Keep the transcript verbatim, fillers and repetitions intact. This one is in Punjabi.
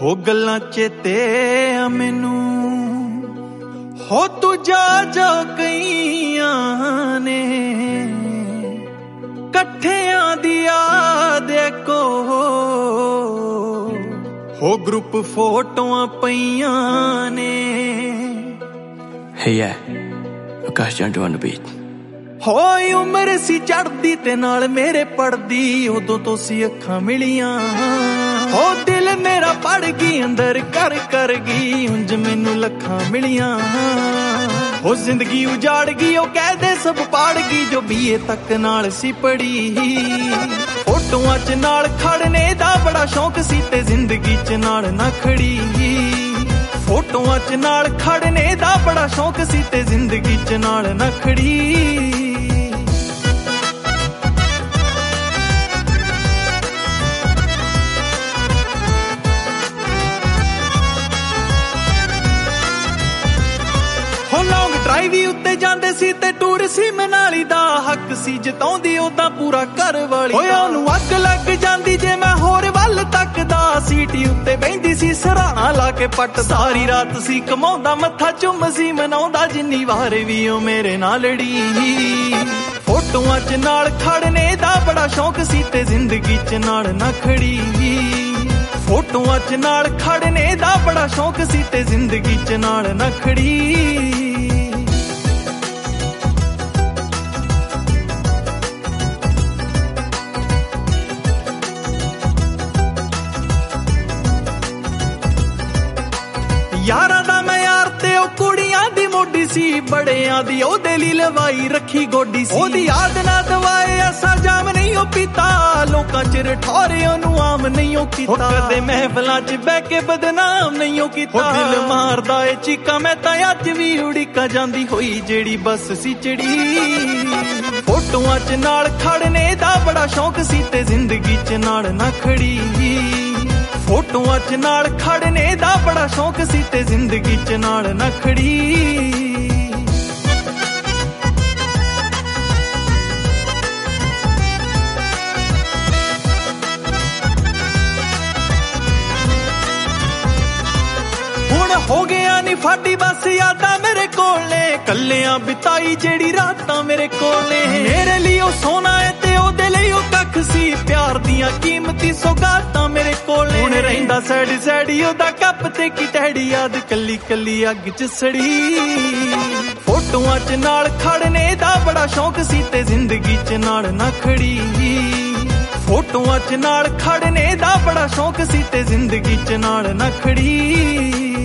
ਹੋ ਗੱਲਾਂ ਚੇਤੇ ਆ ਮੈਨੂੰ ਹੋ ਤੂੰ ਜਾ ਜਾ ਕਈਆਂ ਨੇ ਇਕੱਠਿਆਂ ਦੀ ਯਾਦ ਕੋ ਹੋ ਗਰੁੱਪ ਫੋਟੋਆਂ ਪਈਆਂ ਨੇ। Hey yeah, Akash Jantu on the beat। ਹੋਈ ਉਮਰ ਸੀ ਚੜਦੀ ਤੇ ਨਾਲ ਮੇਰੇ ਪੜਦੀ ਉਦੋਂ ਤੋਂ ਸੀ ਅੱਖਾਂ ਮਿਲੀਆਂ ਹੋ ਦਿਲ ਮੇਰਾ ਪੜ ਗਈ ਅੰਦਰ ਕਰ ਕਰ ਗਈ ਉਂਝ ਮੈਨੂੰ ਲੱਖਾਂ ਮਿਲੀਆਂ ਹੋ ਜ਼ਿੰਦਗੀ ਉਜਾੜ ਗਈ ਉਹ ਕਹਦੇ ਸਭ ਪਾੜ ਗਈ ਜੋ ਬੀਏ ਤੱਕ ਨਾਲ ਸੀ ਪੜੀ ਫੋਟੋਆਂ ਚ ਨਾਲ ਖੜਨੇ ਦਾ ਬੜਾ ਸ਼ੌਕ ਸੀ ਤੇ ਜ਼ਿੰਦਗੀ ਚ ਨਾਲ ਨਾ ਖੜੀ ਫੋਟੋਆਂ ਚ ਨਾਲ ਖੜਨੇ ਦਾ ਬੜਾ ਸ਼ੌਕ ਸੀ ਤੇ ਜ਼ਿੰਦਗੀ ਚ ਨਾਲ ਨਾ ਖੜੀ। ਲੌਂਗ ਡਰਾਈਵ ਉੱਤੇ ਜਾਂਦੇ ਸੀ ਤੇ ਟੂਰ ਸੀ ਮਨਾਲੀ ਦਾ ਹੱਕ ਸੀ ਜਿਤਾਉਂਦੀ ਉਹਦਾ ਪੂਰਾ ਘਰ ਵਾਲੀ ਓਏ ਉਹਨੂੰ ਅੱਗ ਲੱਗ ਜਾਂਦੀ ਜੇ ਮੈਂ ਹੋਰ ਵੱਲ ਤੱਕਦਾ ਸੀਟੀ ਉੱਤੇ ਬਹਿੰਦੀ ਸੀ ਸਰਾਣਾ ਲਾ ਕੇ ਪੱਟ ਸਾਰੀ ਰਾਤ ਸੀ ਕਮਾਉਂਦਾ ਮੱਥਾ ਚੁੰਮ ਸੀ ਮਨਾਉਂਦਾ ਜਿੰਨੀ ਵਾਰ ਵੀ ਉਹ ਮੇਰੇ ਨਾਲ ਲੜੀ ਫੋਟੋਆਂ ਚ ਨਾਲ ਖੜਨੇ ਦਾ ਬੜਾ ਸ਼ੌਕ ਸੀ ਤੇ ਜ਼ਿੰਦਗੀ ਚ ਨਾਲ ਨਾ ਖੜੀ ਫੋਟੋਆਂ ਚ ਨਾਲ ਖੜਨੇ ਦਾ ਬੜਾ ਸ਼ੌਕ ਸੀ ਤੇ ਜ਼ਿੰਦਗੀ ਚ ਨਾਲ ਨਾ ਖੜੀ। ਯਾਰਾਂ ਦਾ ਮੈਂ ਯਾਰ ਤੇ ਉਹ ਕੁੜੀਆਂ ਦੀ ਮੋਢੀ ਸੀ ਬੜਿਆਂ ਦੀ ਉਹਦੇ ਲਈ ਲਵਾਈ ਰੱਖੀ ਗੋਡੀ ਸੀ ਉਹਦੀ ਯਾਦ ਨਾ ਦਵਾਏ ਐਸਾ ਜਾਮ ਨਹੀਂ ਉਹ ਪੀਤਾ ਲੋਕਾਂ ਚ ਰਠੌਰੇ ਉਹਨੂੰ ਆਮ ਨਹੀਂ ਉਹ ਕੀਤਾ ਕਦੇ ਮਹਿਫਲਾਂ ਚ ਬਹਿ ਕੇ ਬਦਨਾਮ ਨਹੀਂ ਉਹ ਕੀਤਾ ਦਿਲ ਮਾਰਦਾ ਏ ਚੀਕਾਂ ਮੈਂ ਤਾਂ ਅੱਜ ਵੀ ਉੜੀਕਾਂ ਜਾਂਦੀ ਹੋਈ ਜਿਹੜੀ ਬੱਸ ਸੀ ਚੜੀ ਫੋਟੋਆਂ ਚ ਨਾਲ ਖੜਨੇ ਦਾ ਬੜਾ ਸ਼ੌਕ ਸੀ ਤੇ ਜ਼ਿੰਦਗੀ ਚ ਨਾਲ ਨਾ ਖੜੀ ਫੋਟੋਆਂ ਚ ਨਾਲ ਖੜਨੇ ਦਾ ਬੜਾ ਸ਼ੌਕ ਸੀ ਤੇ ਜ਼ਿੰਦਗੀ ਚ ਨਾਲ ਨਾ ਖੜੀ। ਹੁਣ ਹੋ ਗਿਆ ਨੀ ਫਾਡੀ ਬਸ ਯਾਦਾਂ ਮੇਰੇ ਕੋਲ ਨੇ ਕੱਲਿਆਂ ਬਿਤਾਈ ਜਿਹੜੀ ਰਾਤਾਂ ਮੇਰੇ ਕੋਲ ਨੇ ਮੇਰੇ ਲਈ ਉਹ ਸੋਨਾ ਏ ਤੇ ਉਹਦੇ ਲਈ ਉਹ ਕੱਖ ਸੀ ਪਿਆਰ ਦੀਆਂ ਕੀਮਤੀ ਸੌਗਾਤਾਂ ਮੇਰੇ ਕੋਲ ਹੁਣ ਰਹਿੰਦਾ ਸੈਡ ਸੈਡੀ ਉਹਦਾ ਕੱਪ ਤੇ ਕੀ ਟੈਡੀ ਯਾਦ ਕੱਲੀ ਕੱਲੀ ਅੱਗ ਚ ਸੜੀ ਫੋਟੋਆਂ ਚ ਨਾਲ ਖੜਨੇ ਦਾ ਬੜਾ ਸ਼ੌਕ ਸੀ ਤੇ ਜ਼ਿੰਦਗੀ ਚ ਨਾਲ ਨਾ ਖੜੀ ਫੋਟੋਆਂ ਚ ਨਾਲ ਖੜਨੇ ਦਾ ਬੜਾ ਸ਼ੌਕ ਸੀ ਤੇ ਜ਼ਿੰਦਗੀ ਚ ਨਾਲ ਨਾ ਖੜੀ।